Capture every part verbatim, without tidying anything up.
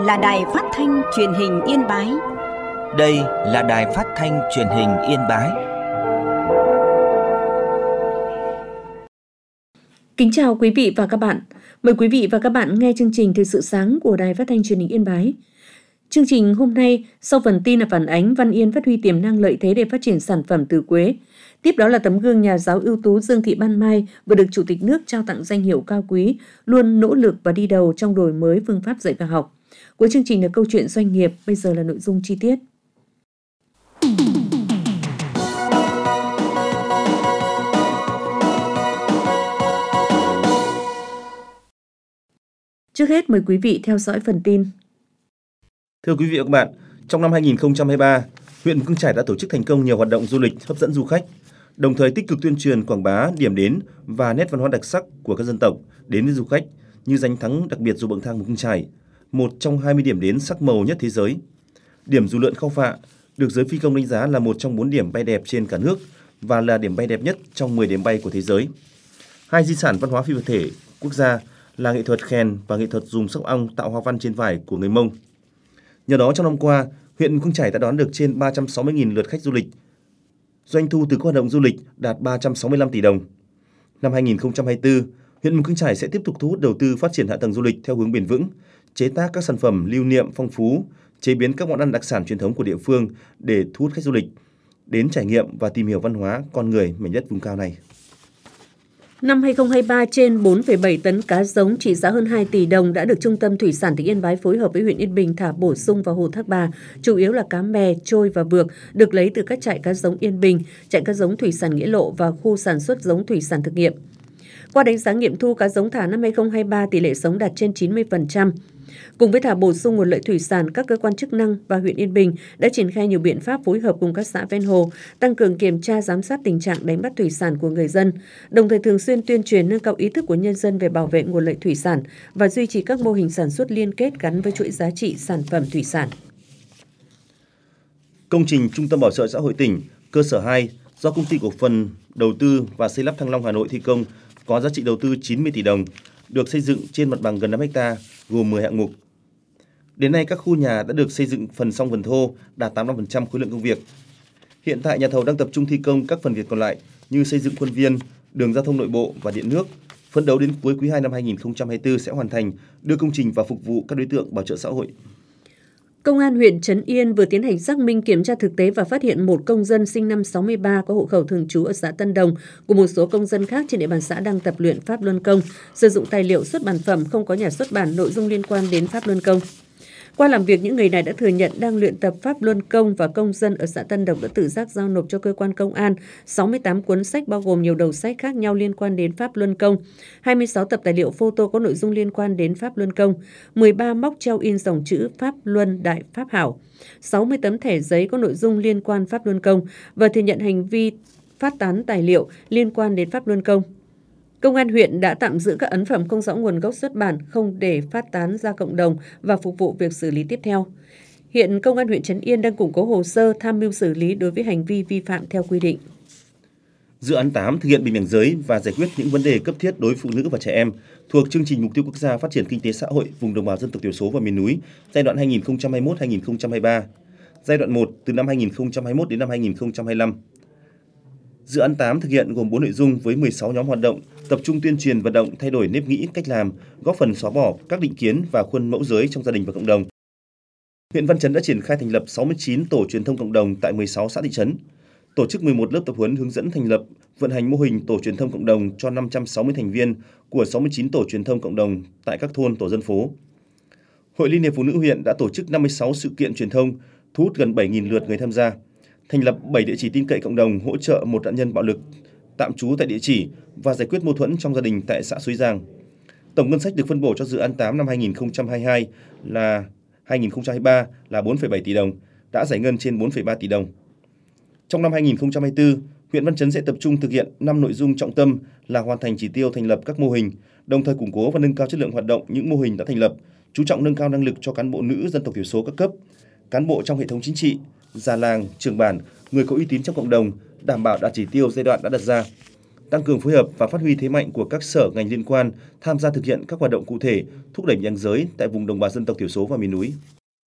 là Đài Phát thanh Truyền hình Yên Bái. Đây là Đài Phát thanh Truyền hình Yên Bái. Kính chào quý vị và các bạn. Mời quý vị và các bạn nghe chương trình Thời sự sáng của Đài Phát thanh Truyền hình Yên Bái. Chương trình hôm nay, sau phần tin là phản ánh Văn Yên phát huy tiềm năng lợi thế để phát triển sản phẩm từ quế. Tiếp đó là tấm gương nhà giáo ưu tú Dương Thị Ban Mai vừa được Chủ tịch nước trao tặng danh hiệu cao quý, luôn nỗ lực và đi đầu trong đổi mới phương pháp dạy và học. Cuối chương trình là câu chuyện doanh nghiệp, bây giờ là nội dung chi tiết. Trước hết mời quý vị theo dõi phần tin. Thưa quý vị và các bạn, trong năm hai nghìn không trăm hai mươi ba, huyện Mù Căng Chải đã tổ chức thành công nhiều hoạt động du lịch hấp dẫn du khách, đồng thời tích cực tuyên truyền quảng bá điểm đến và nét văn hóa đặc sắc của các dân tộc đến với du khách như danh thắng đặc biệt Ruộng Bậc Thang Mù Căng Chải, một trong hai mươi điểm đến sắc màu nhất thế giới. Điểm dù lượn Khao Phạ được giới phi công đánh giá là một trong bốn điểm bay đẹp trên cả nước và là điểm bay đẹp nhất trong mười điểm bay của thế giới. Hai di sản văn hóa phi vật thể quốc gia là nghệ thuật khèn và nghệ thuật dùng sóc ong tạo hoa văn trên vải của người Mông. Nhờ đó trong năm qua, huyện Mù Căng Chải đã đón được trên ba trăm sáu mươi nghìn lượt khách du lịch. Doanh thu từ các hoạt động du lịch đạt ba trăm sáu mươi lăm tỷ đồng. Năm hai nghìn không trăm hai mươi tư, huyện Mù Căng Chải sẽ tiếp tục thu hút đầu tư phát triển hạ tầng du lịch theo hướng bền vững, chế tác các sản phẩm lưu niệm phong phú, chế biến các món ăn đặc sản truyền thống của địa phương để thu hút khách du lịch đến trải nghiệm và tìm hiểu văn hóa con người mảnh đất vùng cao này. Năm hai nghìn không trăm hai mươi ba, trên bốn phẩy bảy tấn cá giống trị giá hơn hai tỷ đồng đã được Trung tâm Thủy sản tỉnh Yên Bái phối hợp với huyện Yên Bình thả bổ sung vào hồ Thác Bà, chủ yếu là cá mè, trôi và vược, được lấy từ các trại cá giống Yên Bình, trại cá giống Thủy sản Nghĩa Lộ và khu sản xuất giống thủy sản thực nghiệm. Qua đánh giá nghiệm thu cá giống thả năm hai nghìn không trăm hai mươi ba, tỷ lệ sống đạt trên chín mươi phần trăm. Cùng với thả bổ sung nguồn lợi thủy sản, các cơ quan chức năng và huyện Yên Bình đã triển khai nhiều biện pháp phối hợp cùng các xã ven hồ, tăng cường kiểm tra giám sát tình trạng đánh bắt thủy sản của người dân, đồng thời thường xuyên tuyên truyền nâng cao ý thức của nhân dân về bảo vệ nguồn lợi thủy sản và duy trì các mô hình sản xuất liên kết gắn với chuỗi giá trị sản phẩm thủy sản. Công trình Trung tâm Bảo trợ xã hội tỉnh, cơ sở hai do Công ty Cổ phần Đầu tư và Xây lắp Thăng Long Hà Nội thi công có giá trị đầu tư chín mươi tỷ đồng, được xây dựng trên mặt bằng gần năm héc ta, gồm mười hạng mục. Đến nay, các khu nhà đã được xây dựng phần xong phần thô, đạt tám mươi lăm phần trăm khối lượng công việc. Hiện tại, nhà thầu đang tập trung thi công các phần việc còn lại như xây dựng khuôn viên, đường giao thông nội bộ và điện nước. Phấn đấu đến cuối quý hai năm hai nghìn không trăm hai mươi tư sẽ hoàn thành, đưa công trình vào phục vụ các đối tượng bảo trợ xã hội. Công an huyện Trấn Yên vừa tiến hành xác minh kiểm tra thực tế và phát hiện một công dân sinh năm sáu mươi ba có hộ khẩu thường trú ở xã Tân Đồng cùng một số công dân khác trên địa bàn xã đang tập luyện Pháp Luân Công, sử dụng tài liệu xuất bản phẩm không có nhà xuất bản nội dung liên quan đến Pháp Luân Công. Qua làm việc, những người này đã thừa nhận đang luyện tập Pháp Luân Công và công dân ở xã Tân Đồng đã tự giác giao nộp cho cơ quan công an sáu mươi tám cuốn sách bao gồm nhiều đầu sách khác nhau liên quan đến Pháp Luân Công, hai mươi sáu tập tài liệu photo có nội dung liên quan đến Pháp Luân Công, mười ba móc treo in dòng chữ Pháp Luân Đại Pháp Hảo, sáu mươi tấm thẻ giấy có nội dung liên quan Pháp Luân Công và thừa nhận hành vi phát tán tài liệu liên quan đến Pháp Luân Công. Công an huyện đã tạm giữ các ấn phẩm không rõ nguồn gốc xuất bản, không để phát tán ra cộng đồng và phục vụ việc xử lý tiếp theo. Hiện Công an huyện Trấn Yên đang củng cố hồ sơ tham mưu xử lý đối với hành vi vi phạm theo quy định. Dự án tám thực hiện bình đẳng giới và giải quyết những vấn đề cấp thiết đối với phụ nữ và trẻ em thuộc chương trình Mục tiêu Quốc gia Phát triển Kinh tế Xã hội vùng đồng bào dân tộc thiểu số và miền núi giai đoạn hai nghìn không trăm hai mươi mốt đến hai nghìn không trăm hai mươi ba, giai đoạn một từ năm hai nghìn không trăm hai mươi mốt đến năm hai nghìn không trăm hai mươi lăm. Dự án tám thực hiện gồm bốn nội dung với mười sáu nhóm hoạt động, tập trung tuyên truyền vận động thay đổi nếp nghĩ, cách làm, góp phần xóa bỏ các định kiến và khuôn mẫu giới trong gia đình và cộng đồng. Huyện Văn Chấn đã triển khai thành lập sáu mươi chín tổ truyền thông cộng đồng tại mười sáu xã thị trấn, tổ chức mười một lớp tập huấn hướng dẫn thành lập, vận hành mô hình tổ truyền thông cộng đồng cho năm trăm sáu mươi thành viên của sáu mươi chín tổ truyền thông cộng đồng tại các thôn tổ dân phố. Hội Liên hiệp Phụ nữ huyện đã tổ chức năm mươi sáu sự kiện truyền thông, thu hút gần bảy nghìn lượt người tham gia, thành lập bảy địa chỉ tin cậy cộng đồng hỗ trợ một nạn nhân bạo lực tạm trú tại địa chỉ và giải quyết mâu thuẫn trong gia đình tại xã Suối Giang. Tổng ngân sách được phân bổ cho dự án tám năm hai nghìn không trăm hai mươi hai là hai nghìn không trăm hai mươi ba là bốn phẩy bảy tỷ đồng, đã giải ngân trên bốn phẩy ba tỷ đồng. Trong năm hai nghìn không trăm hai mươi tư, huyện Văn Chấn sẽ tập trung thực hiện năm nội dung trọng tâm là hoàn thành chỉ tiêu thành lập các mô hình, đồng thời củng cố và nâng cao chất lượng hoạt động những mô hình đã thành lập, chú trọng nâng cao năng lực cho cán bộ nữ dân tộc thiểu số các cấp, cán bộ trong hệ thống chính trị, già làng, trưởng bản, người có uy tín trong cộng đồng, đảm bảo đạt chỉ tiêu giai đoạn đã đặt ra. tăng cường phối hợp và phát huy thế mạnh của các sở ngành liên quan tham gia thực hiện các hoạt động cụ thể, thúc đẩy bình đẳng giới tại vùng đồng bào dân tộc thiểu số và miền núi.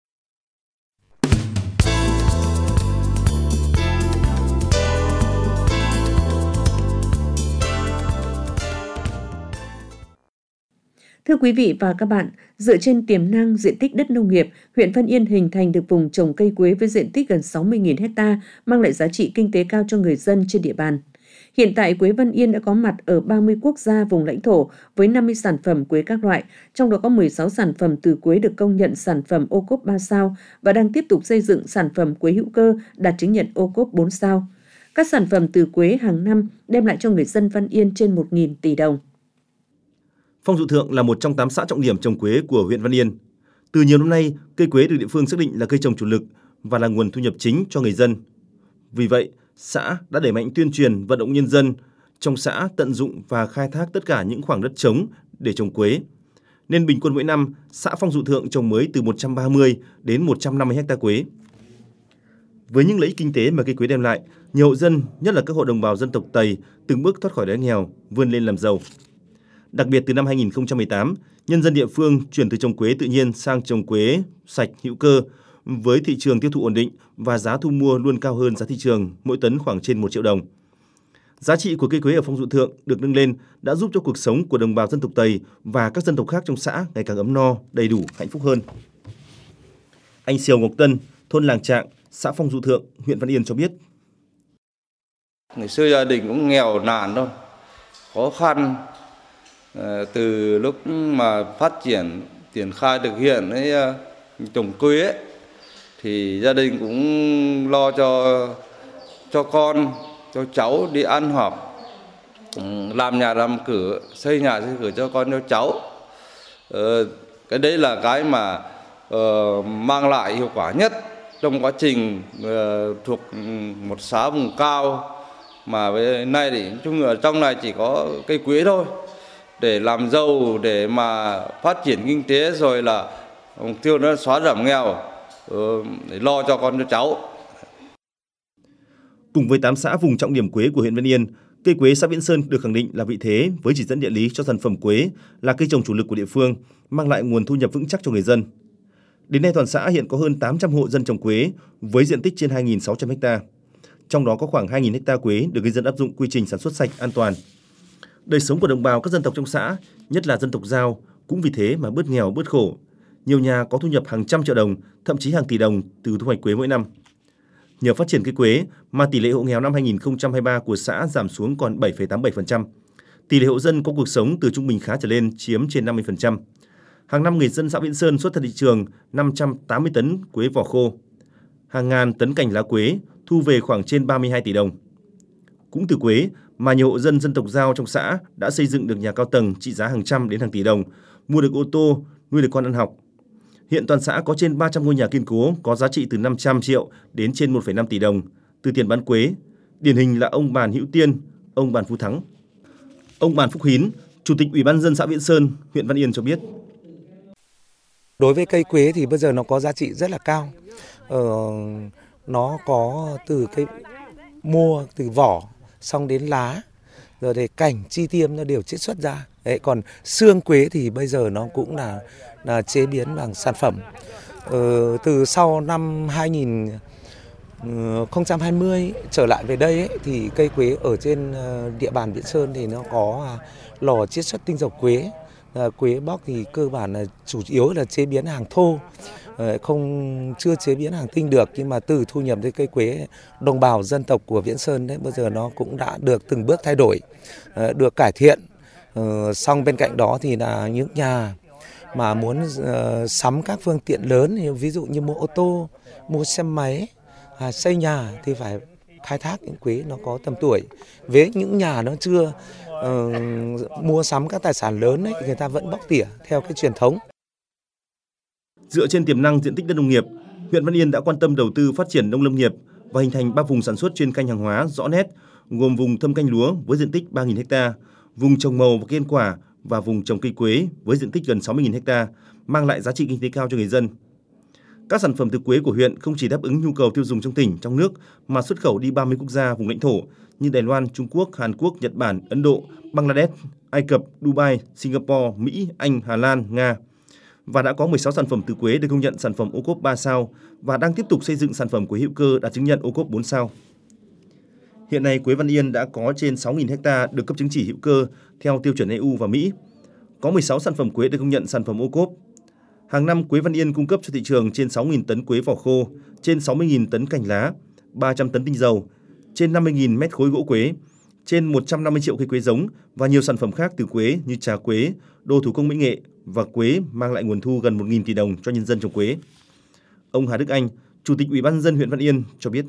Thưa quý vị và các bạn, dựa trên tiềm năng diện tích đất nông nghiệp, huyện Văn Yên hình thành được vùng trồng cây quế với diện tích gần sáu mươi nghìn ha, mang lại giá trị kinh tế cao cho người dân trên địa bàn. Hiện tại, quế Văn Yên đã có mặt ở ba mươi quốc gia vùng lãnh thổ với năm mươi sản phẩm quế các loại, trong đó có mười sáu sản phẩm từ quế được công nhận sản phẩm ô cốp ba sao và đang tiếp tục xây dựng sản phẩm quế hữu cơ đạt chứng nhận ô cốp bốn sao. Các sản phẩm từ quế hàng năm đem lại cho người dân Văn Yên trên một nghìn tỷ đồng. Phong Dụ Thượng là một trong tám xã trọng điểm trồng quế của huyện Văn Yên. Từ nhiều năm nay, cây quế được địa phương xác định là cây trồng chủ lực và là nguồn thu nhập chính cho người dân. Vì vậy, xã đã đẩy mạnh tuyên truyền vận động nhân dân trong xã tận dụng và khai thác tất cả những khoảng đất trống để trồng quế. Nên bình quân mỗi năm, xã Phong Dụ Thượng trồng mới từ một trăm ba mươi đến một trăm năm mươi ha quế. Với những lợi ích kinh tế mà cây quế đem lại, nhiều hộ dân, nhất là các hộ đồng bào dân tộc Tây, từng bước thoát khỏi đói nghèo, vươn lên làm giàu. Đặc biệt từ năm hai nghìn không trăm mười tám, nhân dân địa phương chuyển từ trồng quế tự nhiên sang trồng quế sạch hữu cơ với thị trường tiêu thụ ổn định và giá thu mua luôn cao hơn giá thị trường, mỗi tấn khoảng trên một triệu đồng. Giá trị của cây quế ở Phong Dụ Thượng được nâng lên đã giúp cho cuộc sống của đồng bào dân tộc Tây và các dân tộc khác trong xã ngày càng ấm no, đầy đủ, hạnh phúc hơn. Anh Siêu Ngọc Tân, thôn Làng Trạng, xã Phong Dụ Thượng, huyện Văn Yên cho biết. Ngày xưa gia đình cũng nghèo nàn thôi, khó khăn. Từ lúc mà phát triển, triển khai thực hiện ấy, trồng quế ấy, thì gia đình cũng lo cho cho con, cho cháu đi ăn học, làm nhà làm cửa, xây nhà xây cửa cho con cho cháu. Ờ, cái đấy là cái mà uh, mang lại hiệu quả nhất trong quá trình uh, thuộc một xã vùng cao mà với nay thì chung ở trong này chỉ có cây quế thôi. Để làm giàu, để mà phát triển kinh tế rồi là mục tiêu nó xóa giảm nghèo, để lo cho con cho cháu. Cùng với tám xã vùng trọng điểm quế của huyện Văn Yên, cây quế xã Viễn Sơn được khẳng định là vị thế với chỉ dẫn địa lý cho sản phẩm quế là cây trồng chủ lực của địa phương, mang lại nguồn thu nhập vững chắc cho người dân. Đến nay toàn xã hiện có hơn tám trăm hộ dân trồng quế với diện tích trên hai nghìn sáu trăm ha. Trong đó có khoảng hai nghìn ha quế được người dân áp dụng quy trình sản xuất sạch, an toàn. Đời sống của đồng bào các dân tộc trong xã, nhất là dân tộc Dao, cũng vì thế mà bớt nghèo, bớt khổ. Nhiều nhà có thu nhập hàng trăm triệu đồng, thậm chí hàng tỷ đồng từ thu hoạch quế mỗi năm. Nhờ phát triển cây quế mà tỷ lệ hộ nghèo năm hai nghìn không trăm hai mươi ba của xã giảm xuống còn bảy phẩy tám mươi bảy phần trăm. Tỷ lệ hộ dân có cuộc sống từ trung bình khá trở lên chiếm trên năm mươi phần trăm. Hàng năm người dân xã Viễn Sơn xuất ra thị trường năm trăm tám mươi tấn quế vỏ khô, hàng ngàn tấn cành lá quế, thu về khoảng trên ba mươi hai tỷ đồng. Cũng từ quế mà nhiều hộ dân dân tộc Dao trong xã đã xây dựng được nhà cao tầng trị giá hàng trăm đến hàng tỷ đồng, mua được ô tô, nuôi được con ăn học. Hiện toàn xã có trên ba trăm ngôi nhà kiên cố có giá trị từ năm trăm triệu đến trên một phẩy năm tỷ đồng từ tiền bán quế. Điển hình là ông Bàn Hữu Tiên, ông Bàn Phú Thắng. Ông Bàn Phúc Hín, Chủ tịch Ủy ban nhân dân xã Viễn Sơn, huyện Văn Yên cho biết. Đối với cây quế thì bây giờ nó có giá trị rất là cao. Ờ, nó có từ cái mua, từ vỏ, xong đến lá, rồi để cành, chi tiêm nó đều chiết xuất ra. Đấy, còn xương quế thì bây giờ nó cũng là, là chế biến bằng sản phẩm. Ờ, từ sau năm hai nghìn không trăm hai mươi trở lại về đây ấy, thì cây quế ở trên địa bàn Viễn Sơn thì nó có lò chiết xuất tinh dầu quế. À, quế bóc thì cơ bản là chủ yếu là chế biến hàng thô, à, không chưa chế biến hàng tinh được, nhưng mà từ thu nhập từ cây quế đồng bào dân tộc của Viễn Sơn đấy bây giờ nó cũng đã được từng bước thay đổi, à, được cải thiện. À, xong bên cạnh đó thì là những nhà mà muốn uh, sắm các phương tiện lớn, ví dụ như mua ô tô, mua xe máy, à, xây nhà thì phải khai thác những quế nó có tầm tuổi. Với những nhà nó chưa uh, mua sắm các tài sản lớn ấy, người ta vẫn bóc tỉa theo cái truyền thống. Dựa trên tiềm năng diện tích đất nông nghiệp, huyện Văn Yên đã quan tâm đầu tư phát triển nông lâm nghiệp và hình thành ba vùng sản xuất chuyên canh hàng hóa rõ nét, gồm vùng thâm canh lúa với diện tích ba nghìn ha, vùng trồng màu và cây ăn quả và vùng trồng cây quế với diện tích gần sáu mươi nghìn ha, mang lại giá trị kinh tế cao cho người dân. Các sản phẩm từ quế của huyện không chỉ đáp ứng nhu cầu tiêu dùng trong tỉnh, trong nước mà xuất khẩu đi ba mươi quốc gia vùng lãnh thổ như Đài Loan, Trung Quốc, Hàn Quốc, Nhật Bản, Ấn Độ, Bangladesh, Ai Cập, Dubai, Singapore, Mỹ, Anh, Hà Lan, Nga. Và đã có mười sáu sản phẩm từ quế được công nhận sản phẩm ô cốp ba sao và đang tiếp tục xây dựng sản phẩm quế hữu cơ đạt chứng nhận ô cốp bốn sao. Hiện nay, quế Văn Yên đã có trên sáu nghìn ha được cấp chứng chỉ hữu cơ theo tiêu chuẩn e u và Mỹ. Có mười sáu sản phẩm quế được công nhận sản phẩm ô cốp. Hàng năm, quế Văn Yên cung cấp cho thị trường trên sáu nghìn tấn quế vỏ khô, trên sáu mươi nghìn tấn cành lá, ba trăm tấn tinh dầu, trên năm mươi nghìn mét khối gỗ quế, trên một trăm năm mươi triệu cây quế giống và nhiều sản phẩm khác từ quế như trà quế, đồ thủ công mỹ nghệ và quế mang lại nguồn thu gần một nghìn tỷ đồng cho nhân dân trồng quế. Ông Hà Đức Anh, Chủ tịch Ủy ban nhân dân huyện Văn Yên cho biết.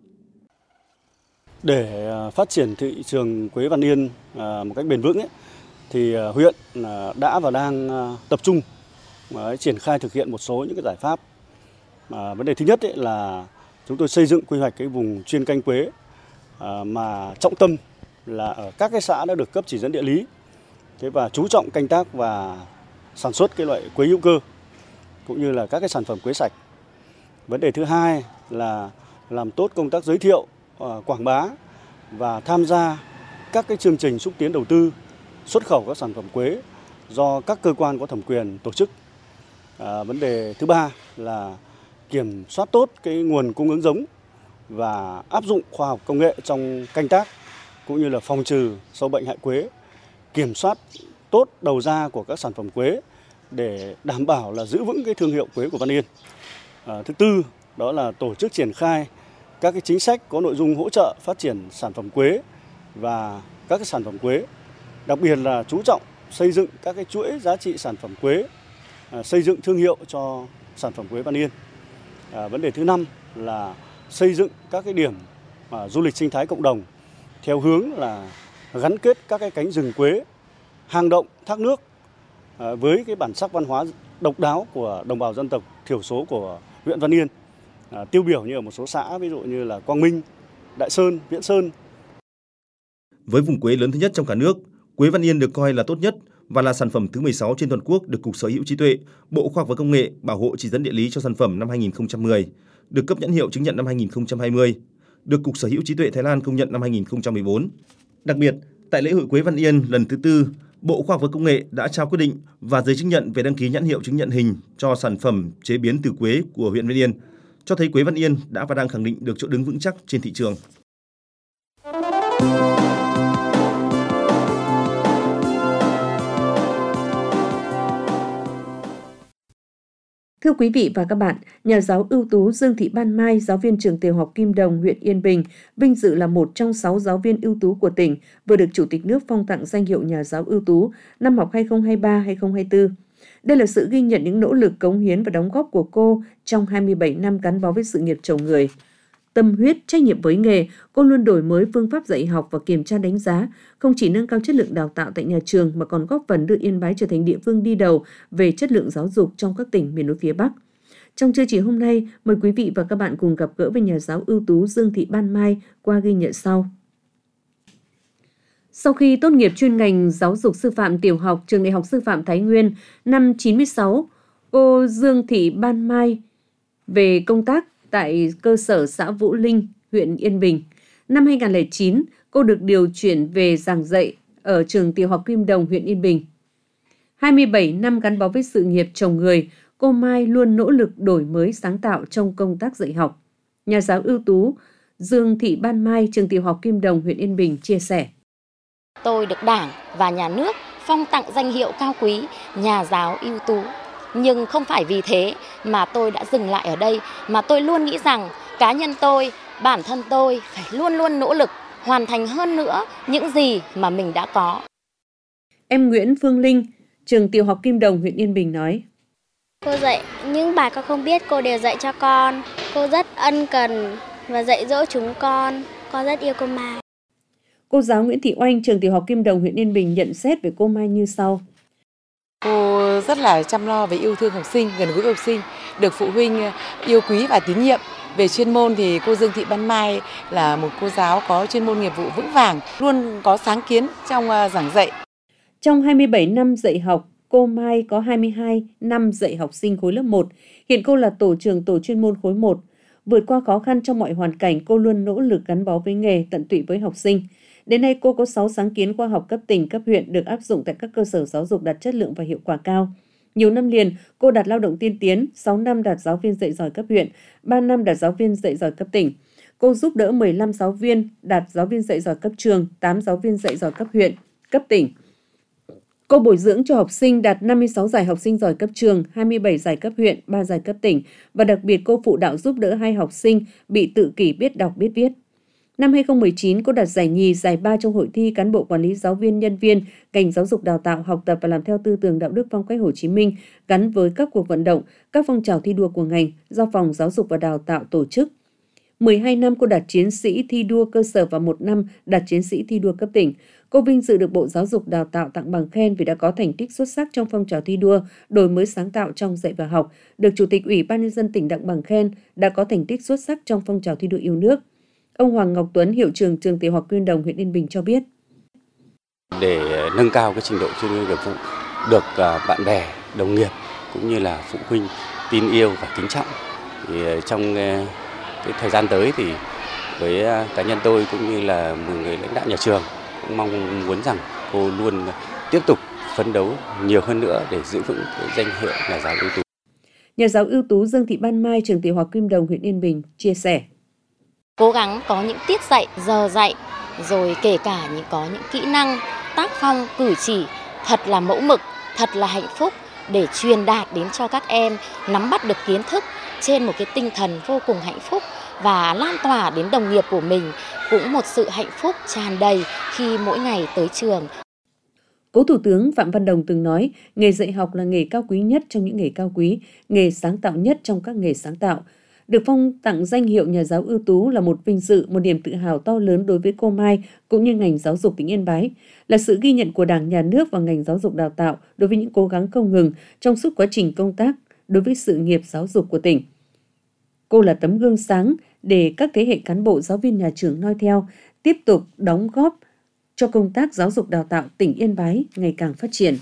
Để phát triển thị trường quế Văn Yên một cách bền vững ấy, thì huyện đã và đang tập trung triển khai thực hiện một số những cái giải pháp. À, vấn đề thứ nhất ấy là chúng tôi xây dựng quy hoạch cái vùng chuyên canh quế à, mà trọng tâm là ở các cái xã đã được cấp chỉ dẫn địa lý. Thế và chú trọng canh tác và sản xuất cái loại quế hữu cơ cũng như là các cái sản phẩm quế sạch. Vấn đề thứ hai là làm tốt công tác giới thiệu, quảng bá và tham gia các cái chương trình xúc tiến đầu tư xuất khẩu các sản phẩm quế do các cơ quan có thẩm quyền tổ chức. À, vấn đề thứ ba là kiểm soát tốt cái nguồn cung ứng giống và áp dụng khoa học công nghệ trong canh tác cũng như là phòng trừ sâu bệnh hại quế, kiểm soát tốt đầu ra của các sản phẩm quế để đảm bảo là giữ vững cái thương hiệu quế của Văn Yên. À, thứ tư đó là tổ chức triển khai các cái chính sách có nội dung hỗ trợ phát triển sản phẩm quế và các cái sản phẩm quế, đặc biệt là chú trọng xây dựng các cái chuỗi giá trị sản phẩm quế, à, xây dựng thương hiệu cho sản phẩm quế Văn Yên. À, vấn đề thứ năm là xây dựng các cái điểm à, du lịch sinh thái cộng đồng theo hướng là gắn kết các cái cánh rừng quế, hang động, thác nước à, với cái bản sắc văn hóa độc đáo của đồng bào dân tộc thiểu số của huyện Văn Yên. À, tiêu biểu như ở một số xã ví dụ như là Quang Minh, Đại Sơn, Viễn Sơn. Với vùng quế lớn thứ nhất trong cả nước, quế Văn Yên được coi là tốt nhất và là sản phẩm thứ mười sáu trên toàn quốc được Cục Sở hữu trí tuệ, Bộ Khoa học và Công nghệ bảo hộ chỉ dẫn địa lý cho sản phẩm năm hai nghìn không trăm mười, được cấp nhãn hiệu chứng nhận năm hai nghìn không trăm hai mươi, được Cục Sở hữu trí tuệ Thái Lan công nhận năm hai nghìn không trăm mười bốn. Đặc biệt, tại lễ hội quế Văn Yên lần thứ tư, Bộ Khoa học và Công nghệ đã trao quyết định và giấy chứng nhận về đăng ký nhãn hiệu chứng nhận hình cho sản phẩm chế biến từ quế của huyện Văn Yên, cho thấy quế Văn Yên đã và đang khẳng định được chỗ đứng vững chắc trên thị trường. Thưa quý vị và các bạn, nhà giáo ưu tú Dương Thị Ban Mai, giáo viên trường tiểu học Kim Đồng, huyện Yên Bình, vinh dự là một trong sáu giáo viên ưu tú của tỉnh, vừa được Chủ tịch nước phong tặng danh hiệu nhà giáo ưu tú năm học hai nghìn không trăm hai mươi ba hai nghìn không trăm hai mươi tư. Đây là sự ghi nhận những nỗ lực cống hiến và đóng góp của cô trong hai mươi bảy năm gắn bó với sự nghiệp chồng người. Tâm huyết, trách nhiệm với nghề, cô luôn đổi mới phương pháp dạy học và kiểm tra đánh giá, không chỉ nâng cao chất lượng đào tạo tại nhà trường mà còn góp phần đưa Yên Bái trở thành địa phương đi đầu về chất lượng giáo dục trong các tỉnh miền núi phía Bắc. Trong chương trình hôm nay, mời quý vị và các bạn cùng gặp gỡ với nhà giáo ưu tú Dương Thị Ban Mai qua ghi nhận sau. Sau khi tốt nghiệp chuyên ngành giáo dục sư phạm tiểu học Trường Đại học Sư phạm Thái Nguyên năm chín mươi sáu, cô Dương Thị Ban Mai về công tác tại cơ sở xã Vũ Linh, huyện Yên Bình. Năm hai nghìn không trăm lẻ chín, cô được điều chuyển về giảng dạy ở trường tiểu học Kim Đồng, huyện Yên Bình. hai mươi bảy năm gắn bó với sự nghiệp chồng người, cô Mai luôn nỗ lực đổi mới sáng tạo trong công tác dạy học. Nhà giáo ưu tú Dương Thị Ban Mai, trường tiểu học Kim Đồng, huyện Yên Bình chia sẻ. Tôi được Đảng và Nhà nước phong tặng danh hiệu cao quý nhà giáo ưu tú. Nhưng không phải vì thế mà tôi đã dừng lại ở đây, mà tôi luôn nghĩ rằng cá nhân tôi, bản thân tôi phải luôn luôn nỗ lực hoàn thành hơn nữa những gì mà mình đã có. Em Nguyễn Phương Linh, trường tiểu học Kim Đồng, huyện Yên Bình nói. Cô dạy những bài con không biết cô đều dạy cho con. Cô rất ân cần và dạy dỗ chúng con. Con rất yêu cô Mai. Cô giáo Nguyễn Thị Oanh, trường tiểu học Kim Đồng, huyện Yên Bình nhận xét về cô Mai như sau. Cô rất là chăm lo và yêu thương học sinh, gần gũi học sinh, được phụ huynh yêu quý và tín nhiệm. Về chuyên môn thì cô Dương Thị Ban Mai là một cô giáo có chuyên môn nghiệp vụ vững vàng, luôn có sáng kiến trong giảng dạy. Trong hai mươi bảy năm dạy học, cô Mai có hai mươi hai năm dạy học sinh khối lớp một. Hiện cô là tổ trưởng tổ chuyên môn khối một. Vượt qua khó khăn trong mọi hoàn cảnh, cô luôn nỗ lực gắn bó với nghề, tận tụy với học sinh. Đến nay, cô có sáu sáng kiến khoa học cấp tỉnh, cấp huyện được áp dụng tại các cơ sở giáo dục đạt chất lượng và hiệu quả cao. Nhiều năm liền, cô đạt lao động tiên tiến, sáu năm đạt giáo viên dạy giỏi cấp huyện, ba năm đạt giáo viên dạy giỏi cấp tỉnh. Cô giúp đỡ mười lăm giáo viên đạt giáo viên dạy giỏi cấp trường, tám giáo viên dạy giỏi cấp huyện, cấp tỉnh. Cô bồi dưỡng cho học sinh đạt năm mươi sáu giải học sinh giỏi cấp trường, hai mươi bảy giải cấp huyện, ba giải cấp tỉnh và đặc biệt cô phụ đạo giúp đỡ hai học sinh bị tự kỷ biết đọc biết viết. Năm hai không một chín, cô đạt giải nhì, giải ba trong hội thi cán bộ quản lý giáo viên nhân viên ngành giáo dục đào tạo học tập và làm theo tư tưởng đạo đức phong cách Hồ Chí Minh gắn với các cuộc vận động, các phong trào thi đua của ngành do Phòng Giáo dục và Đào tạo tổ chức. mười hai năm cô đạt chiến sĩ thi đua cơ sở và một năm đạt chiến sĩ thi đua cấp tỉnh. Cô vinh dự được Bộ Giáo dục Đào tạo tặng bằng khen vì đã có thành tích xuất sắc trong phong trào thi đua, đổi mới sáng tạo trong dạy và học, được Chủ tịch Ủy ban Nhân dân tỉnh tặng bằng khen đã có thành tích xuất sắc trong phong trào thi đua yêu nước. Ông Hoàng Ngọc Tuấn, hiệu trưởng trường tiểu học Quyên Đồng, huyện Yên Bình cho biết. Để nâng cao cái trình độ chuyên môn nghiệp vụ, được bạn bè, đồng nghiệp cũng như là phụ huynh tin yêu và kính trọng. Thì trong cái thời gian tới thì với cá nhân tôi cũng như là một người lãnh đạo nhà trường cũng mong muốn rằng cô luôn tiếp tục phấn đấu nhiều hơn nữa để giữ vững cái danh hiệu nhà giáo ưu tú. Nhà giáo ưu tú Dương Thị Ban Mai, trường tiểu học Kim Đồng, huyện Yên Bình chia sẻ. Cố gắng có những tiết dạy, giờ dạy, rồi kể cả những có những kỹ năng, tác phong, cử chỉ thật là mẫu mực, thật là hạnh phúc để truyền đạt đến cho các em nắm bắt được kiến thức trên một cái tinh thần vô cùng hạnh phúc và lan tỏa đến đồng nghiệp của mình cũng một sự hạnh phúc tràn đầy khi mỗi ngày tới trường. Cố Thủ tướng Phạm Văn Đồng từng nói, nghề dạy học là nghề cao quý nhất trong những nghề cao quý, nghề sáng tạo nhất trong các nghề sáng tạo. Được phong tặng danh hiệu nhà giáo ưu tú là một vinh dự, một niềm tự hào to lớn đối với cô Mai cũng như ngành giáo dục tỉnh Yên Bái, là sự ghi nhận của Đảng, Nhà nước và ngành giáo dục đào tạo đối với những cố gắng không ngừng trong suốt quá trình công tác đối với sự nghiệp giáo dục của tỉnh. Cô là tấm gương sáng để các thế hệ cán bộ, giáo viên, nhà trường noi theo, tiếp tục đóng góp cho công tác giáo dục đào tạo tỉnh Yên Bái ngày càng phát triển.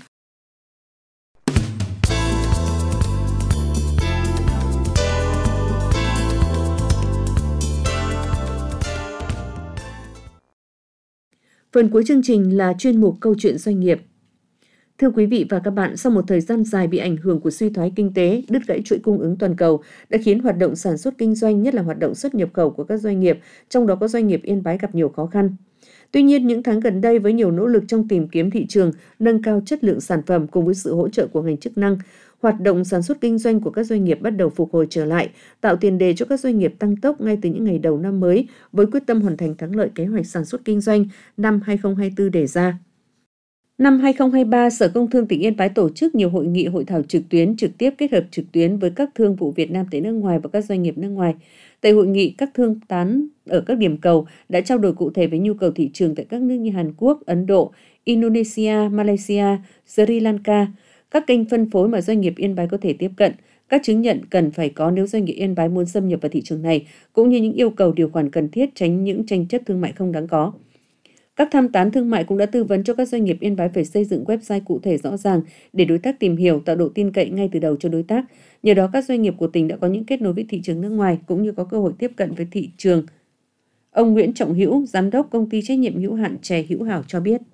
Phần cuối chương trình là chuyên mục Câu chuyện doanh nghiệp. Thưa quý vị và các bạn, sau một thời gian dài bị ảnh hưởng của suy thoái kinh tế, đứt gãy chuỗi cung ứng toàn cầu đã khiến hoạt động sản xuất kinh doanh, nhất là hoạt động xuất nhập khẩu của các doanh nghiệp, trong đó có doanh nghiệp Yên Bái gặp nhiều khó khăn. Tuy nhiên, những tháng gần đây với nhiều nỗ lực trong tìm kiếm thị trường, nâng cao chất lượng sản phẩm cùng với sự hỗ trợ của ngành chức năng, hoạt động sản xuất kinh doanh của các doanh nghiệp bắt đầu phục hồi trở lại, tạo tiền đề cho các doanh nghiệp tăng tốc ngay từ những ngày đầu năm mới với quyết tâm hoàn thành thắng lợi kế hoạch sản xuất kinh doanh năm hai không hai tư đề ra. Năm hai không hai ba, Sở Công Thương tỉnh Yên Bái tổ chức nhiều hội nghị, hội thảo trực tuyến, trực tiếp kết hợp trực tuyến với các thương vụ Việt Nam tại nước ngoài và các doanh nghiệp nước ngoài. Tại hội nghị, các thương tán ở các điểm cầu đã trao đổi cụ thể về nhu cầu thị trường tại các nước như Hàn Quốc, Ấn Độ, Indonesia, Malaysia, Sri Lanka, các kênh phân phối mà doanh nghiệp Yên Bái có thể tiếp cận, các chứng nhận cần phải có nếu doanh nghiệp Yên Bái muốn xâm nhập vào thị trường này, cũng như những yêu cầu điều khoản cần thiết tránh những tranh chấp thương mại không đáng có. Các tham tán thương mại cũng đã tư vấn cho các doanh nghiệp Yên Bái phải xây dựng website cụ thể rõ ràng để đối tác tìm hiểu, tạo độ tin cậy ngay từ đầu cho đối tác. Nhờ đó, các doanh nghiệp của tỉnh đã có những kết nối với thị trường nước ngoài cũng như có cơ hội tiếp cận với thị trường. Ông Nguyễn Trọng Hữu, Giám đốc Công ty trách nhiệm hữu hạn chè Hữu Hảo cho biết.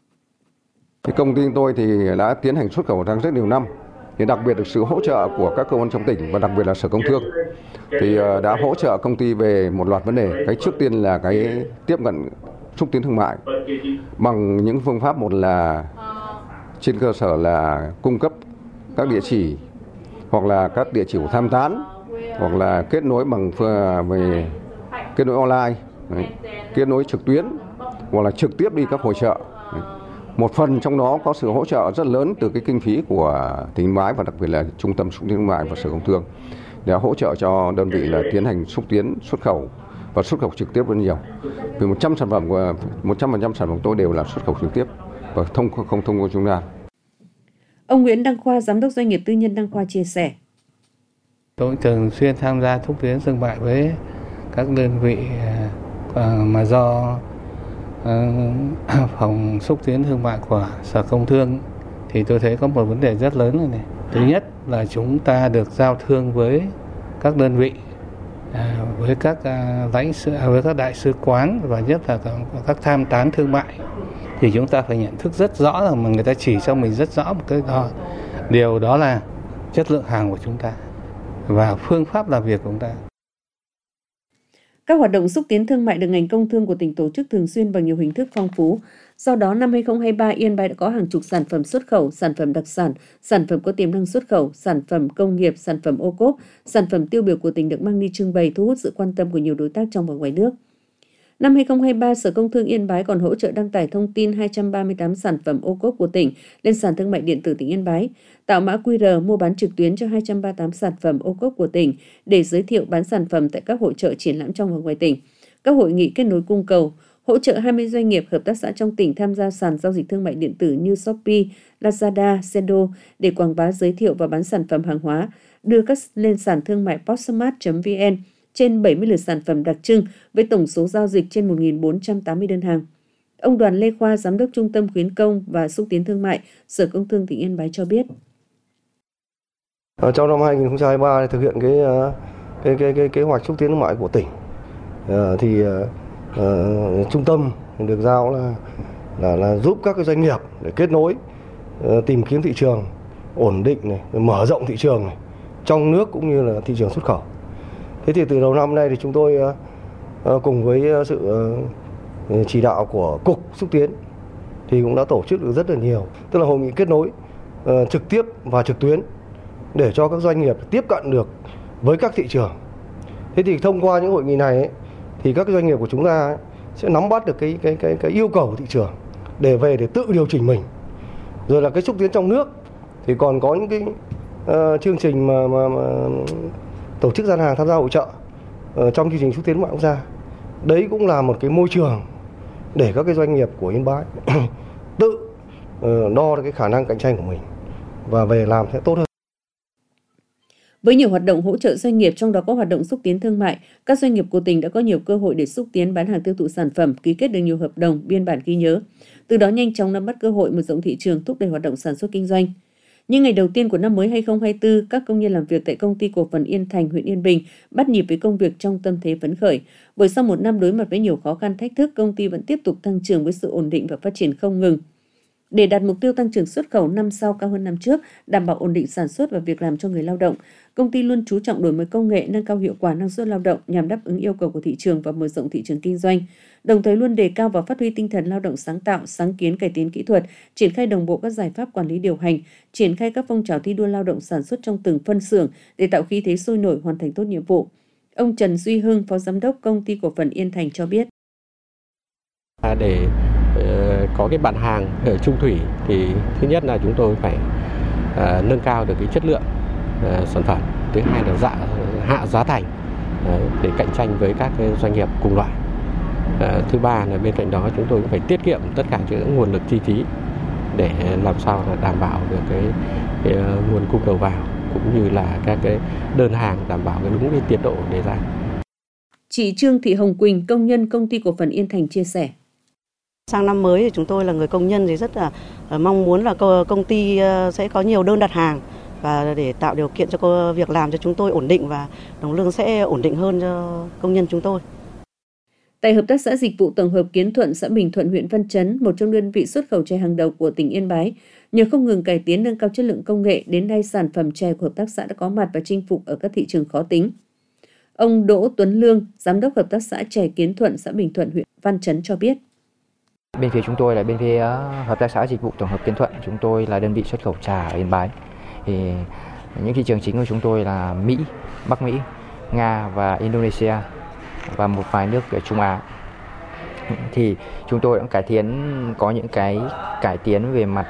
Công ty tôi thì đã tiến hành xuất khẩu trong rất nhiều năm, thì đặc biệt được sự hỗ trợ của các cơ quan trong tỉnh và đặc biệt là Sở Công Thương thì đã hỗ trợ công ty về một loạt vấn đề. Cái trước tiên là cái tiếp cận xúc tiến thương mại bằng những phương pháp, một là trên cơ sở là cung cấp các địa chỉ hoặc là các địa chỉ của tham tán, hoặc là kết nối bằng về kết nối online, đấy, kết nối trực tuyến, hoặc là trực tiếp đi các hội chợ. Đấy. Một phần trong đó có sự hỗ trợ rất lớn từ cái kinh phí của tỉnh Yên Bái và đặc biệt là Trung tâm xúc tiến thương mại và Sở Công Thương để hỗ trợ cho đơn vị là tiến hành xúc tiến xuất khẩu và xuất khẩu trực tiếp rất nhiều. Vì một trăm sản phẩm của một trăm phần trăm sản phẩm tôi đều là xuất khẩu trực tiếp và không không thông qua trung gian. Ông Nguyễn Đăng Khoa, Giám đốc doanh nghiệp tư nhân Đăng Khoa chia sẻ. Tôi thường xuyên tham gia xúc tiến thương mại với các đơn vị mà do phòng xúc tiến thương mại của Sở Công Thương thì tôi thấy có một vấn đề rất lớn này này. Thứ nhất là chúng ta được giao thương với các đơn vị, à, với các à, lãnh sự, à, với các đại sứ quán và nhất là các tham tán thương mại, thì chúng ta phải nhận thức rất rõ rằng mà người ta chỉ cho mình rất rõ một cái đó, điều đó là chất lượng hàng của chúng ta và phương pháp làm việc của chúng ta. Các hoạt động xúc tiến thương mại được ngành công thương của tỉnh tổ chức thường xuyên bằng nhiều hình thức phong phú. Do đó, năm hai không hai ba, Yên Bái đã có hàng chục sản phẩm xuất khẩu, sản phẩm đặc sản, sản phẩm có tiềm năng xuất khẩu, sản phẩm công nghiệp, sản phẩm ô cốp, sản phẩm tiêu biểu của tỉnh được mang đi trưng bày, thu hút sự quan tâm của nhiều đối tác trong và ngoài nước. Năm hai không hai ba, Sở Công Thương Yên Bái còn hỗ trợ đăng tải thông tin hai trăm ba mươi tám sản phẩm ô cốp của tỉnh lên sàn thương mại điện tử tỉnh Yên Bái, tạo mã quy rờ mua bán trực tuyến cho hai trăm ba mươi tám sản phẩm ô cốp của tỉnh để giới thiệu bán sản phẩm tại các hội chợ triển lãm trong và ngoài tỉnh, các hội nghị kết nối cung cầu, hỗ trợ hai mươi doanh nghiệp hợp tác xã trong tỉnh tham gia sàn giao dịch thương mại điện tử như Shopee, Lazada, Sendo để quảng bá giới thiệu và bán sản phẩm hàng hóa, đưa các lên sàn thương mại postmart chấm vn, trên bảy mươi lượt sản phẩm đặc trưng với tổng số giao dịch trên một nghìn bốn trăm tám mươi đơn hàng. Ông Đoàn Lê Khoa, Giám đốc Trung tâm Khuyến công và Xúc tiến Thương mại, Sở Công Thương tỉnh Yên Bái cho biết. Ở trong năm hai không hai ba thực hiện cái cái cái cái kế hoạch xúc tiến thương mại của tỉnh, à, thì uh, trung tâm được giao là là, là giúp các cái doanh nghiệp để kết nối, uh, tìm kiếm thị trường ổn định này, mở rộng thị trường này, trong nước cũng như là thị trường xuất khẩu. Thế thì từ đầu năm nay thì chúng tôi uh, cùng với sự uh, chỉ đạo của Cục Xúc tiến thì cũng đã tổ chức được rất là nhiều, tức là hội nghị kết nối uh, trực tiếp và trực tuyến để cho các doanh nghiệp tiếp cận được với các thị trường. Thế thì thông qua những hội nghị này ấy, thì các doanh nghiệp của chúng ta ấy, sẽ nắm bắt được cái cái cái cái yêu cầu của thị trường để về để tự điều chỉnh mình. Rồi là cái xúc tiến trong nước thì còn có những cái uh, chương trình mà, mà, mà tổ chức gian hàng tham gia hội trợ uh, trong chương trình xúc tiến thương mại quốc gia. Đấy cũng là một cái môi trường để các cái doanh nghiệp của Yên Bái tự uh, đo được cái khả năng cạnh tranh của mình và về làm sẽ tốt hơn. Với nhiều hoạt động hỗ trợ doanh nghiệp, trong đó có hoạt động xúc tiến thương mại, các doanh nghiệp của tỉnh đã có nhiều cơ hội để xúc tiến bán hàng tiêu thụ sản phẩm, ký kết được nhiều hợp đồng, biên bản ghi nhớ. Từ đó nhanh chóng nắm bắt cơ hội mở rộng thị trường, thúc đẩy hoạt động sản xuất kinh doanh. Những ngày đầu tiên của năm mới hai không hai tư, các công nhân làm việc tại công ty cổ phần Yên Thành, huyện Yên Bình bắt nhịp với công việc trong tâm thế phấn khởi. Bởi sau một năm đối mặt với nhiều khó khăn thách thức, công ty vẫn tiếp tục tăng trưởng với sự ổn định và phát triển không ngừng. Để đạt mục tiêu tăng trưởng xuất khẩu năm sau cao hơn năm trước, đảm bảo ổn định sản xuất và việc làm cho người lao động, công ty luôn chú trọng đổi mới công nghệ, nâng cao hiệu quả năng suất lao động nhằm đáp ứng yêu cầu của thị trường và mở rộng thị trường kinh doanh. Đồng thời luôn đề cao và phát huy tinh thần lao động sáng tạo, sáng kiến, cải tiến kỹ thuật, triển khai đồng bộ các giải pháp quản lý điều hành, triển khai các phong trào thi đua lao động sản xuất trong từng phân xưởng để tạo khí thế sôi nổi, hoàn thành tốt nhiệm vụ. Ông Trần Duy Hưng, Phó Giám đốc Công ty Cổ phần Yên Thành cho biết. Để có cái bản hàng ở trung thủy thì thứ nhất là chúng tôi phải uh, nâng cao được cái chất lượng uh, sản phẩm, thứ hai là dạ, hạ giá thành uh, để cạnh tranh với các cái doanh nghiệp cùng loại, uh, thứ ba là bên cạnh đó chúng tôi cũng phải tiết kiệm tất cả những nguồn lực chi phí để làm sao là đảm bảo được cái, cái uh, nguồn cung đầu vào cũng như là các cái đơn hàng đảm bảo cái đúng cái tiến độ đề ra. Chị Trương Thị Hồng Quỳnh, công nhân Công ty Cổ phần Yên Thành chia sẻ. Sang năm mới thì chúng tôi là người công nhân thì rất là mong muốn là công ty sẽ có nhiều đơn đặt hàng và để tạo điều kiện cho việc làm cho chúng tôi ổn định và đồng lương sẽ ổn định hơn cho công nhân chúng tôi. Tại Hợp tác xã Dịch vụ Tổng hợp Kiến Thuận, xã Bình Thuận, huyện Văn Chấn, một trong đơn vị xuất khẩu chè hàng đầu của tỉnh Yên Bái, nhờ không ngừng cải tiến nâng cao chất lượng công nghệ, đến nay sản phẩm chè của hợp tác xã đã có mặt và chinh phục ở các thị trường khó tính. Ông Đỗ Tuấn Lương, Giám đốc Hợp tác xã chè Kiến Thuận, xã Bình Thuận, huyện Văn Chấn cho biết. Bên phía chúng tôi là bên phía Hợp tác xã Dịch vụ Tổng hợp Kiến Thuận, chúng tôi là đơn vị xuất khẩu trà ở Yên Bái. Thì những thị trường chính của chúng tôi là Mỹ, Bắc Mỹ, Nga và Indonesia và một vài nước ở Trung Á. Thì chúng tôi cũng cải tiến, có những cái cải tiến về mặt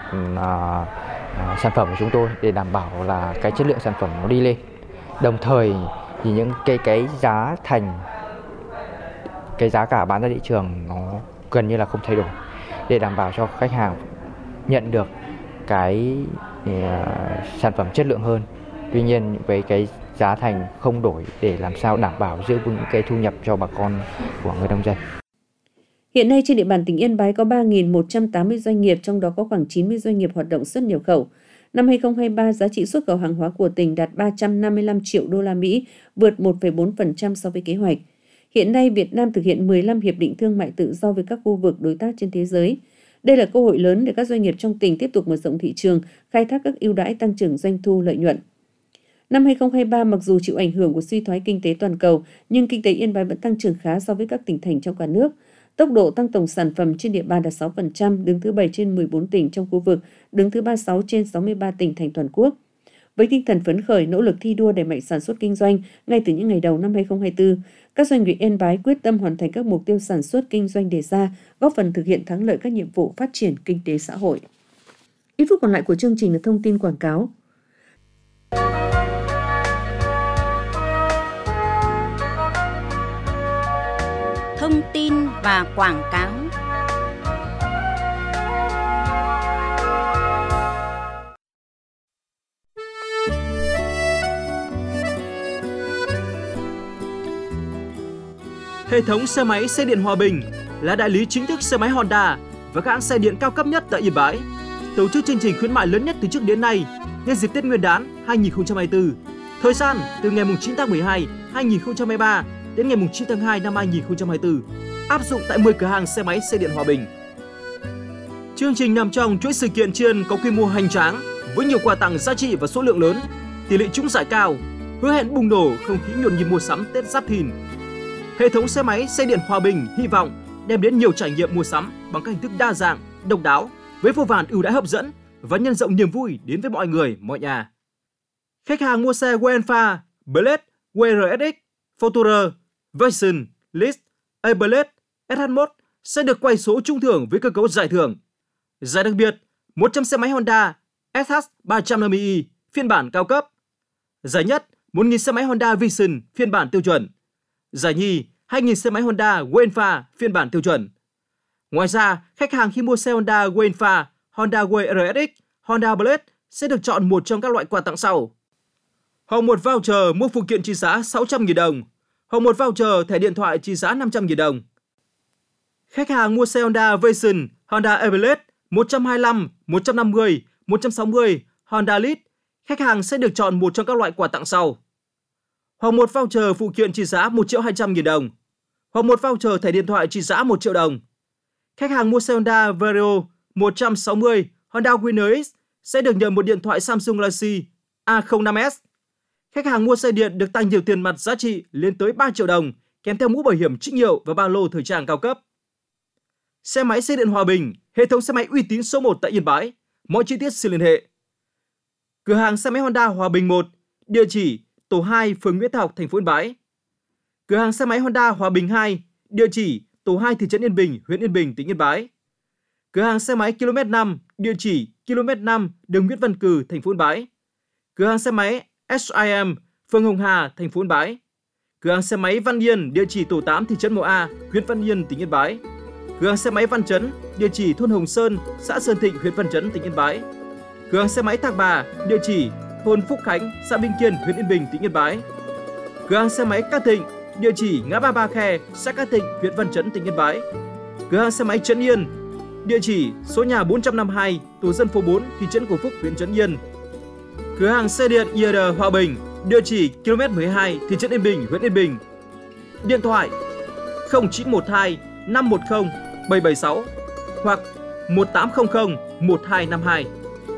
uh, sản phẩm của chúng tôi để đảm bảo là cái chất lượng sản phẩm nó đi lên. Đồng thời thì những cái cái giá thành, cái giá cả bán ra thị trường nó gần như là không thay đổi để đảm bảo cho khách hàng nhận được cái uh, sản phẩm chất lượng hơn. Tuy nhiên với cái giá thành không đổi để làm sao đảm bảo giữ vững cái thu nhập cho bà con của người nông dân. Hiện nay trên địa bàn tỉnh Yên Bái có ba nghìn một trăm tám mươi doanh nghiệp, trong đó có khoảng chín mươi doanh nghiệp hoạt động xuất nhập khẩu. Năm hai không hai ba, giá trị xuất khẩu hàng hóa của tỉnh đạt ba trăm năm mươi lăm triệu đô la Mỹ, vượt một phẩy bốn phần trăm so với kế hoạch. Hiện nay, Việt Nam thực hiện mười lăm hiệp định thương mại tự do với các khu vực đối tác trên thế giới. Đây là cơ hội lớn để các doanh nghiệp trong tỉnh tiếp tục mở rộng thị trường, khai thác các ưu đãi tăng trưởng doanh thu lợi nhuận. Năm hai không hai ba, mặc dù chịu ảnh hưởng của suy thoái kinh tế toàn cầu, nhưng kinh tế Yên Bái vẫn tăng trưởng khá so với các tỉnh thành trong cả nước. Tốc độ tăng tổng sản phẩm trên địa bàn đạt sáu phần trăm, đứng thứ bảy trên mười bốn tỉnh trong khu vực, đứng thứ ba mươi sáu trên sáu mươi ba tỉnh thành toàn quốc. Với tinh thần phấn khởi, nỗ lực thi đua đẩy mạnh sản xuất kinh doanh ngay từ những ngày đầu năm hai không hai tư, các doanh nghiệp Yên Bái quyết tâm hoàn thành các mục tiêu sản xuất kinh doanh đề ra, góp phần thực hiện thắng lợi các nhiệm vụ phát triển kinh tế xã hội. Ít phút còn lại của chương trình là thông tin quảng cáo. Thông tin và quảng cáo. Hệ thống xe máy xe điện Hòa Bình là đại lý chính thức xe máy Honda và các hãng xe điện cao cấp nhất tại Yên Bái. Tổ chức chương trình khuyến mại lớn nhất từ trước đến nay nhân dịp Tết Nguyên đán hai nghìn không trăm hai mươi tư. Thời gian từ ngày chín tháng mười hai năm hai nghìn không trăm hai mươi ba đến ngày chín tháng hai năm hai nghìn không trăm hai mươi tư. Áp dụng tại mười cửa hàng xe máy xe điện Hòa Bình. Chương trình nằm trong chuỗi sự kiện tri ân có quy mô hoành tráng với nhiều quà tặng giá trị và số lượng lớn, tỷ lệ trúng giải cao, hứa hẹn bùng nổ không khí nhộn nhịp mua sắm Tết Giáp Thìn. Hệ thống xe máy xe điện Hòa Bình hy vọng đem đến nhiều trải nghiệm mua sắm bằng các hình thức đa dạng, độc đáo với vô vàn ưu đãi hấp dẫn và nhân rộng niềm vui đến với mọi người, mọi nhà. Khách hàng mua xe Wenfa, Blade, vê rờ ét ích, Fortuner, Vision, List, A-Blade, ét hát một sẽ được quay số trúng thưởng với cơ cấu giải thưởng. Giải đặc biệt, một trăm xe máy Honda ét hát ba trăm năm mươi i phiên bản cao cấp. Giải nhất, một nghìn xe máy Honda Vision phiên bản tiêu chuẩn. Giải nhì, hai nghìn xe máy Honda Wenfa phiên bản tiêu chuẩn. Ngoài ra, khách hàng khi mua xe Honda Wenfa, Honda vê rờ ét ích, Honda Blade sẽ được chọn một trong các loại quà tặng sau. Hoặc một voucher mua phụ kiện trị giá sáu trăm nghìn đồng, hoặc một voucher thẻ điện thoại trị giá năm trăm nghìn đồng. Khách hàng mua xe Honda Vision, Honda A-Blade một trăm hai mươi lăm, một trăm năm mươi, một trăm sáu mươi, Honda Lead, khách hàng sẽ được chọn một trong các loại quà tặng sau. Hoặc một voucher phụ kiện trị giá một triệu hai trăm nghìn đồng, hoặc một voucher thẻ điện thoại trị giá một triệu đồng. Khách hàng mua xe Honda Vario một trăm sáu mươi, Honda Winner X sẽ được nhận một điện thoại Samsung Galaxy A không năm S. Khách hàng mua xe điện được tăng nhiều tiền mặt giá trị lên tới ba triệu đồng, kèm theo mũ bảo hiểm trích hiệu và ba lô thời trang cao cấp. Xe máy xe điện Hòa Bình, hệ thống xe máy uy tín số một tại Yên Bái. Mọi chi tiết xin liên hệ. Cửa hàng xe máy Honda Hòa Bình một, địa chỉ tổ hai, phường Nguyễn Thái Học, thành phố Yên Bái. Cửa hàng xe máy Honda Hòa Bình hai, địa chỉ tổ hai, thị trấn Yên Bình, huyện Yên Bình, tỉnh Yên Bái. Cửa hàng xe máy ki lô mét năm, địa chỉ ki lô mét năm, đường Nguyễn Văn Cừ, thành phố Yên Bái. Cửa hàng xe máy ét i em, phường Hồng Hà, thành phố Yên Bái. Cửa hàng xe máy Văn Yên, địa chỉ tổ tám, thị trấn Mộ A, huyện Văn Yên, tỉnh Yên Bái. Cửa hàng xe máy Văn Chấn, địa chỉ thôn Hồng Sơn, xã Sơn Thịnh, huyện Văn Chấn, tỉnh Yên Bái. Cửa hàng xe máy Thạc Bà, địa chỉ thôn Phúc Khánh, xã Bình Kiên, huyện Yên Bình, tỉnh Yên Bái. Cửa hàng xe máy Cát Thịnh, địa chỉ ngã ba Ba Khe, xã Cát Thịnh, huyện Văn Chấn, tỉnh Yên Bái. Cửa hàng xe máy Trấn Yên, địa chỉ số nhà bốn trăm năm mươi hai, tổ dân phố bốn, thị trấn Cổ Phúc, huyện Trấn Yên. Cửa hàng xe điện i rờ Hòa Bình, địa chỉ ki lô mét mười hai, thị trấn Yên Bình, huyện Yên Bình. Điện thoại không chín một hai, năm một không, bảy bảy sáu hoặc một tám không không, một hai năm hai.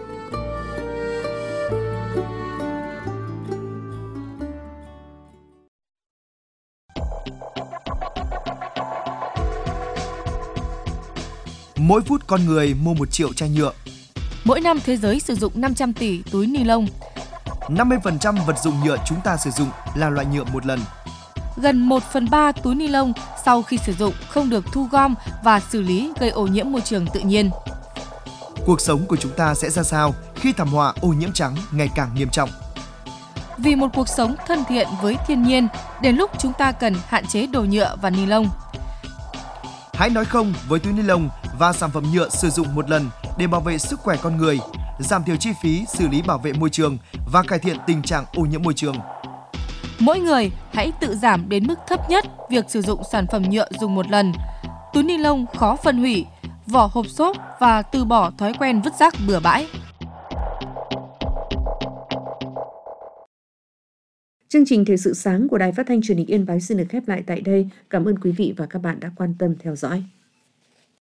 Mỗi phút con người mua một triệu chai nhựa. Mỗi năm thế giới sử dụng năm trăm tỷ túi ni lông. năm mươi phần trăm vật dụng nhựa chúng ta sử dụng là loại nhựa một lần. Gần một phần ba túi ni lông sau khi sử dụng không được thu gom và xử lý, gây ô nhiễm môi trường tự nhiên. Cuộc sống của chúng ta sẽ ra sao khi thảm họa ô nhiễm trắng ngày càng nghiêm trọng? Vì một cuộc sống thân thiện với thiên nhiên, đến lúc chúng ta cần hạn chế đồ nhựa và ni lông. Hãy nói không với túi ni lông và sản phẩm nhựa sử dụng một lần để bảo vệ sức khỏe con người, giảm thiểu chi phí xử lý bảo vệ môi trường và cải thiện tình trạng ô nhiễm môi trường. Mỗi người hãy tự giảm đến mức thấp nhất việc sử dụng sản phẩm nhựa dùng một lần. túi ni lông khó phân hủy, vỏ hộp xốp và từ bỏ thói quen vứt rác bừa bãi. Chương trình Thời sự sáng của Đài Phát thanh Truyền hình Yên Bái xin được khép lại tại đây. Cảm ơn quý vị và các bạn đã quan tâm theo dõi.